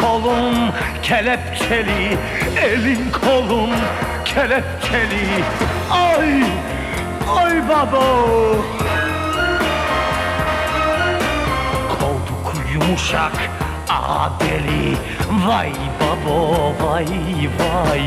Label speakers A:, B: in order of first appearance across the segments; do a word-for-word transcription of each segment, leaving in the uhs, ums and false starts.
A: kolun kelepçeli, elin kolun kelepçeli. Ay, ay baba. Kolduk yumuşak adeli. Vay baba, vay vay.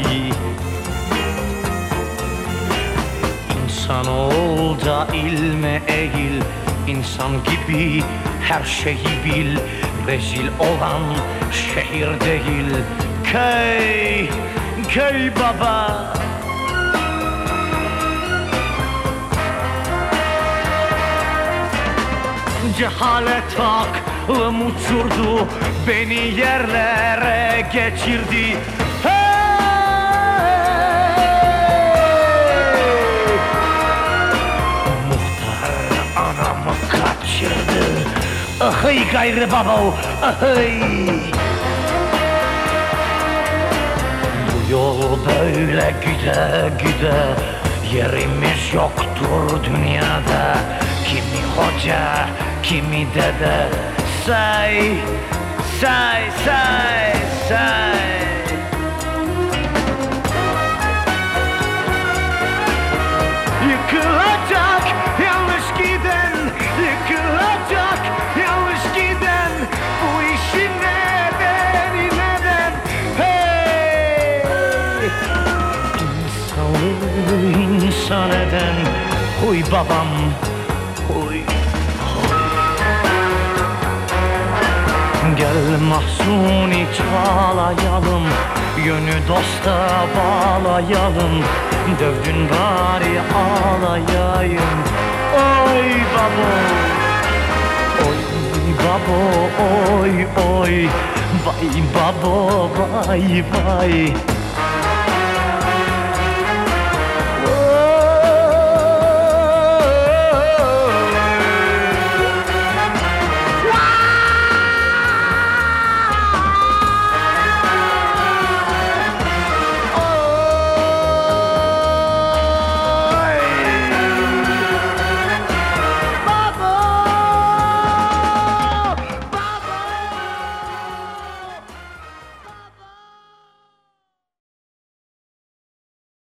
A: İnsan ol da ilme eğil, insan gibi her şeyi bil. Rezil olan şehir değil, köy, köy baba. Cehalet aklım uçurdu, beni yerlere geçirdi. Ahıy gayrı baba, ahıy. Bu yol böyle güde güde, yerimiz yoktur dünyada. Kimi hoca, kimi dede, say, say, say, say. Yıkılacak yanlış giden, yıkılacak yanlış giden. Bu işin nedeni neden? Hey! İnsanı insan eden, huy babam, huy. Gel Mahsuni çağlayalım, yönü dosta bağlayalım. Dövdün bari ağlayayım. Oy babo, oy babo, oy oy. Vay babo, vay vay.